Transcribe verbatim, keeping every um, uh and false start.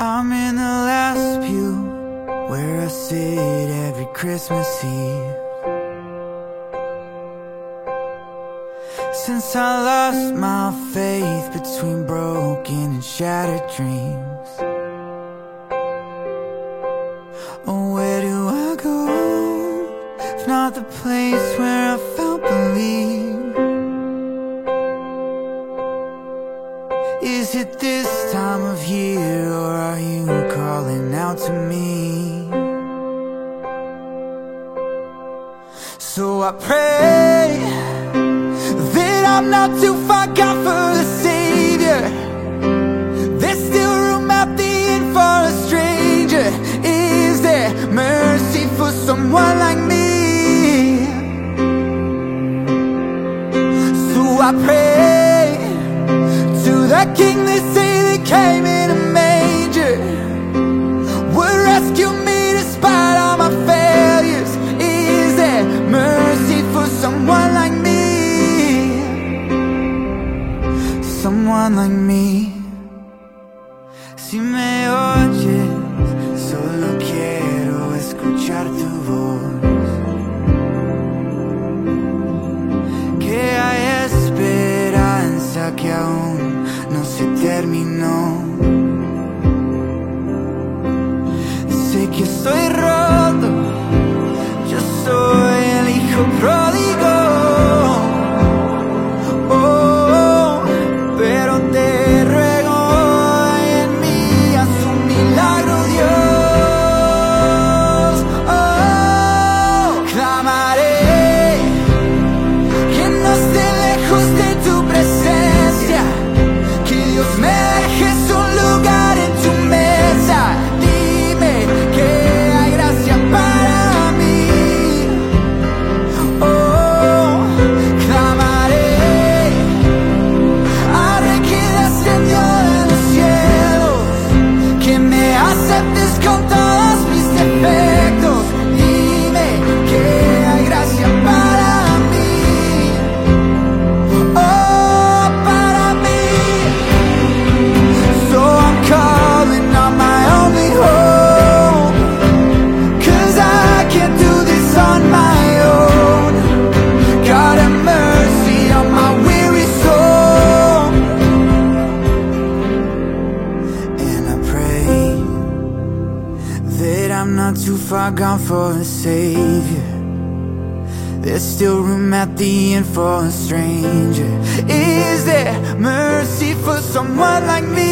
I'm in the last pew where I sit every Christmas Eve. Since I lost my faith between broken and shattered dreams. Oh, where do I go if not the place where I felt believe? Is it this time of year, or are you calling out to me? So I pray that I'm not too far gone for the Savior. There's still room at the end for a stranger. Is there mercy for someone like me? So I pray to the King they say that came in a manger, would rescue me despite all my failures. Is there mercy for someone like me? Someone like me. Si me oyes, solo quiero escuchar tu voz. Que hay esperanza que aún no se terminó. Sé que estoy roto, yo soy el hijo pródigo. Oh, pero te ruego en mí haz un milagro, Dios. Oh, clamaré que no esté lejos de tu presencia, que Dios me dejes un lugar en tu mesa. Dime que hay gracia para mí. Oh, clamaré al Rey que descendió de los cielos, que me aceptes con todos mis defectos. Dime que hay gracia para mí. Oh, para mí. So I'm calling on my only hope, 'cause I can't do this on my own. God have mercy on my weary soul. And I pray that I'm not too far gone for a Savior. There's still room at the end for a stranger. Is there mercy for someone like me?